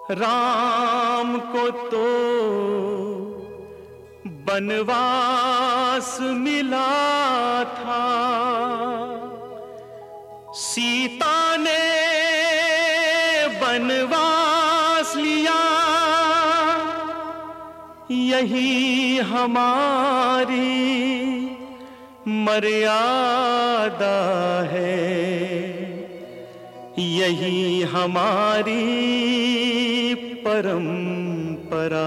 राम को तो बनवास मिला था, सीता ने बनवास लिया। यही हमारी मर्यादा है, यही हमारी परंपरा।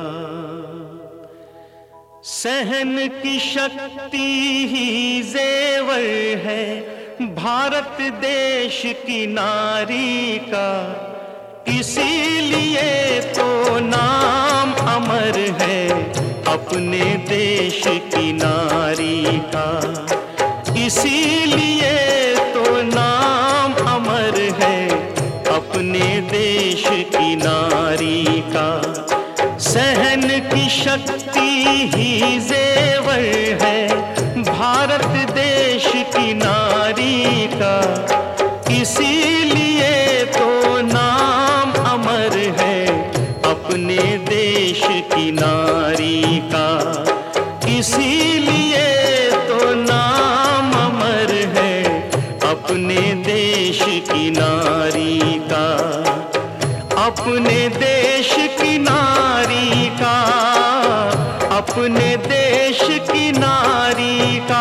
सहन की शक्ति ही जेवर है भारत देश की नारी का, इसीलिए तो नाम अमर है अपने देश की नारी का। इसीलिए तो नाम अमर है अपने देश की नारी का। सहन की शक्ति ही जेवर है भारत देश की नारी का, इसीलिए तो नाम अमर है अपने देश की नारी का। इसीलिए तो नाम अमर है अपने देश की नारी का, अपने देश की नारी का, अपने देश की नारी का।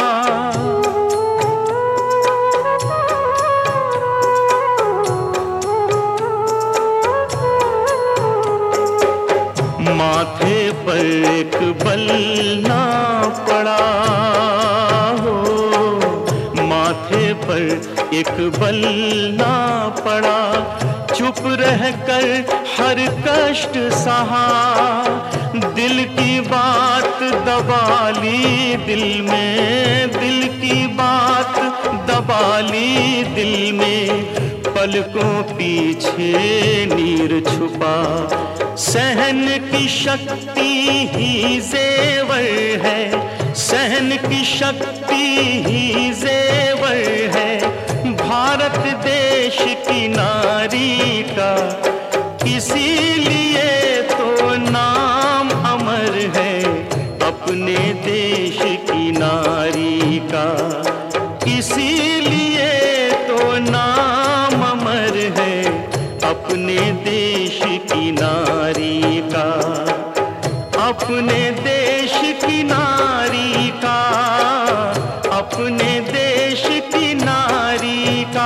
माथे पर एक बल ना पड़ा हो, माथे पर एक बल ना पड़ा, चुप रहकर हर कष्ट सहा। दिल की बात दबा ली दिल में, दिल की बात दबा ली दिल में, पलकों पीछे नीर छुपा। सहन की शक्ति ही जेवर है, सहन की शक्ति ही जेवर है भारत देश की नारी का। इसीलिए तो नाम अमर है अपने देश की नारी का। इसीलिए तो नाम अमर है अपने देश की नारी का, अपने देश की नारी का, अपने देश की नारी का।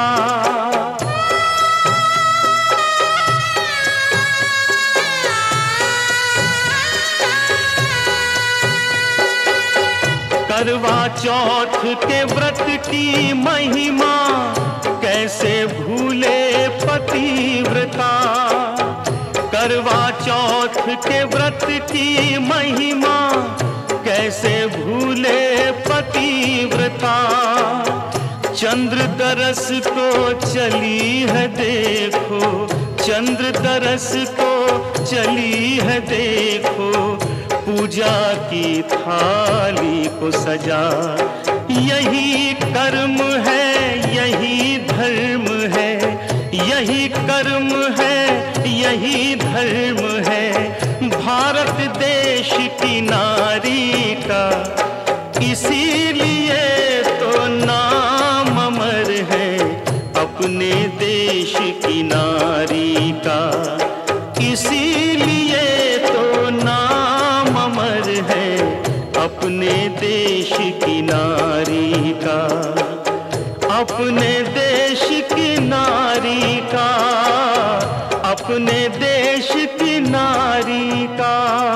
करवा चौथ के व्रत की महिमा कैसे भूले पतिव्रता। करवा चौथ के व्रत की महिमा कैसे भूले पतिव्रता। चंद्र तरस को चली है देखो, चंद्र तरस को चली है देखो, पूजा की थाली को सजा। यही कर्म है, यही धर्म है, यही कर्म है, यही धर्म है भारत देश की नारी का। इसीलिए तो नाम अमर है अपने देश की नारी का। इसीलिए तो नाम अमर है अपने देश की नारी का, अपने देश की नारी का, अपने देश की नारी का।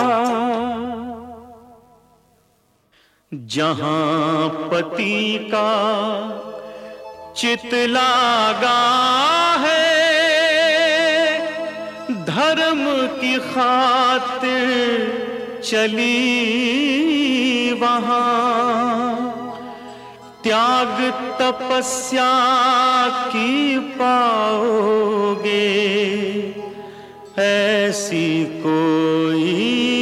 जहां पति का चित लागा है, धर्म की खातिर चली वहां, त्याग तपस्या की पाओगे ऐसी कोई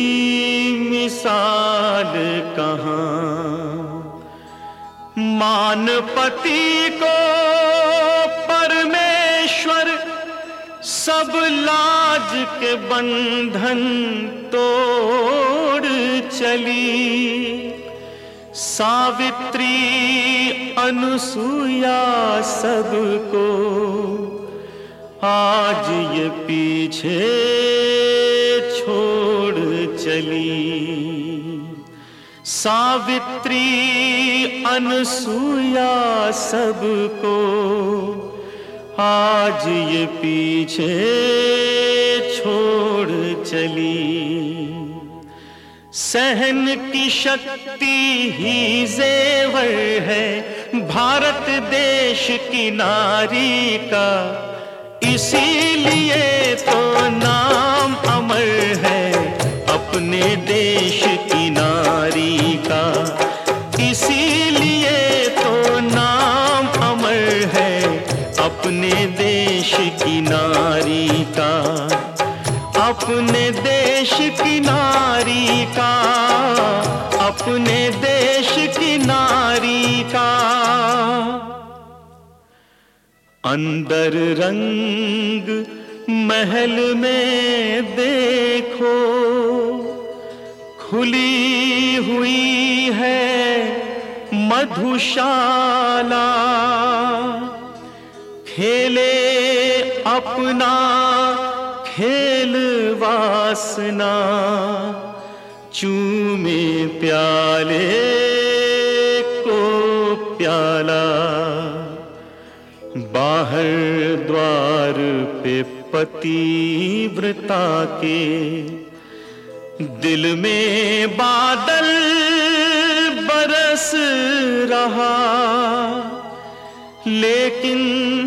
मिसाल कहाँ। मानपति को परमेश्वर सब लाज के बंधन तोड़ चली। सावित्री अनुसुईया सबको आज ये पीछे छोड़ चली। सावित्री अनुसुईया सबको आज ये पीछे छोड़ चली। सहन की शक्ति ही जेवर है भारत देश की नारी का, इसीलिए तो नाम अमर है अपने देश की नारी का। इसीलिए तो नाम अमर है अपने देश की नारी का। अपने देश की नारी का, अपने देश की नारी का। अंदर रंग महल में देखो खुली हुई है मधुशाला। खेले अपना खेल वासना, चूमे प्याले को प्याला। बाहर द्वार पे पतिव्रता के दिल में बादल बरस रहा, लेकिन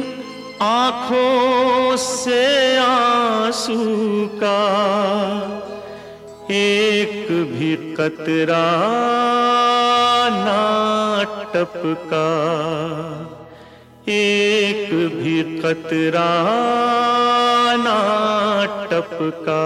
आंखों से आंसू का एक भी कतरा ना टपका। एक भी कतरा ना टपका।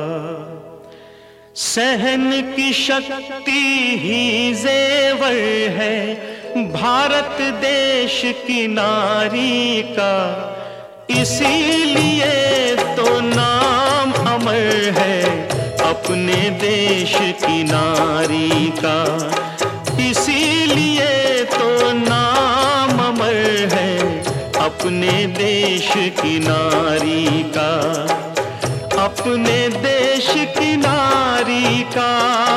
सहन की शक्ति ही जेवर है भारत देश की नारी का, इसीलिए तो नाम अमर है अपने देश की नारी का। इसीलिए तो नाम अमर है अपने देश की नारी का। अपने देश की नारी का,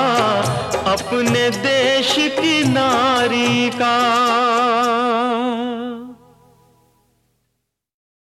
अपने देश की नारी का।